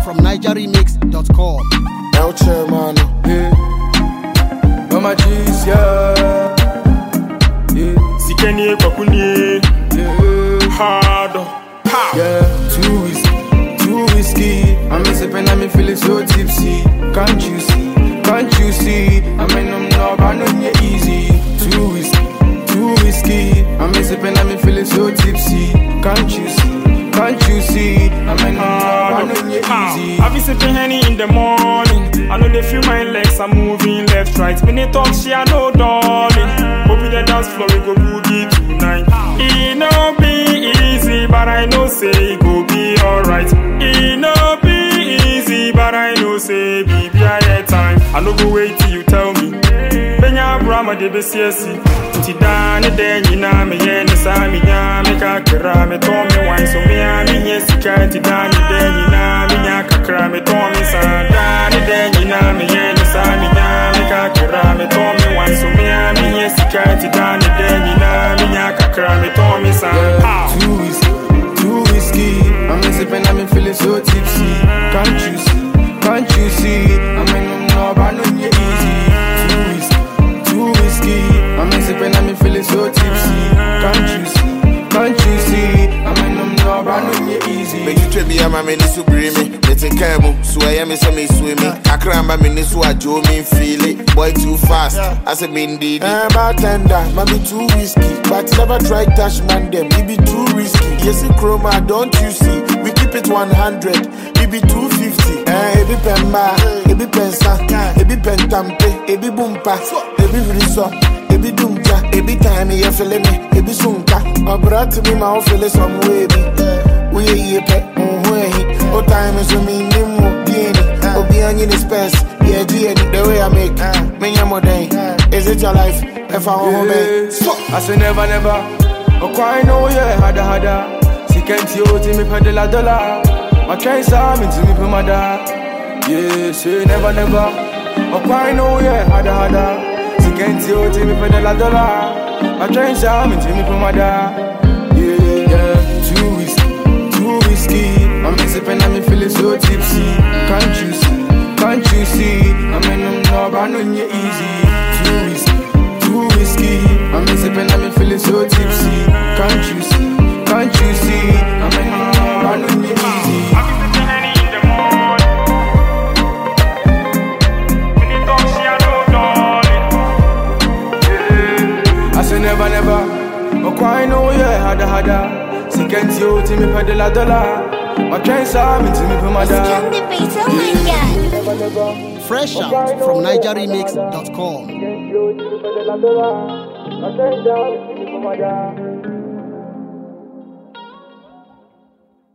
from NigerRemix.com. El Chairman, Mama cheese, yeah. Sikeni kwakuni, hard, Yeah, too whiskey. I'm sipping and me feeling so tipsy. Can't you see? I mean, I'm not bad on you easy. Too whiskey. I'm sipping and me feeling so tipsy. Can't you see? I mean, I'm not bad on you easy. I be sipping Henny in the morning. I know they feel my legs are moving left, right. When they talk, she I know, darling. Hope in the dance floor we go boogie tonight. It no be easy, but I know say it go be alright. It no be easy, but I know say be a time. I no go wait till you tell me. Benya Brahma de BCSC. Tidani denyi na me ye ne sa mi nya me kakra me to me wine so me a me ye sika. Tidani denyi na me nya kakra me to me sa. Dani denyi na me ye ne sa mi nya me kakra me to me wine so me a me ye sika. Tidani denyi na me nya kakra me to me sa. Too whiskey. I'm sipping and me feeling so tipsy. Can't you see? I mean, I'm not bad on you easy. Too whiskey. I'm sipping and me feeling so tipsy. Can't you see? I mean, I'm not bad on you easy. make you trade me, I'm a minister, bring me. Let's take care of so I am a swimming. I cram my minister, I do me feel it. Boy, too fast, as a mean did. Bartender, mommy too whiskey. But never try touch man, them. It be too risky. Yes, it chroma, don't you see? We keep it 100, it be 250. It be pemba, it be pensa, it be pentampe, it be boompa, it be riso, it be dumja, it be time you feeling me, it be sunka. I brought to me my feeling some way. We ye pet, oh, time is with me, Nimu, Dini, Obian in the space, yeah, the way I make, me, more day. Is it your life? If I obey, I say never. Oh, quite know, yeah, hada. See, can't you to me for the dollar? I can't say me to me for my dad. Yeah, say never. Oh, quite know, yeah, hada. See, can't you to me for the dollar? I can't say me to me for my dad. Yeah, too whiskey. I'm sipping and me feeling so tipsy. Can't you see? I mean, I'm not bad on you easy. Too whiskey. I'm sipping and me feeling so tipsy. Can't you see? I mean, I'm not bad on you easy. I be sipping Henny in the morning. When they talk, she I know, darling. I say never. Oh, quite know, yeah, hada. See, can't you to me for the dollar? I can't say me to me for my dad. Fresh out from NigerRemix.com. I can't say me to me for my dad.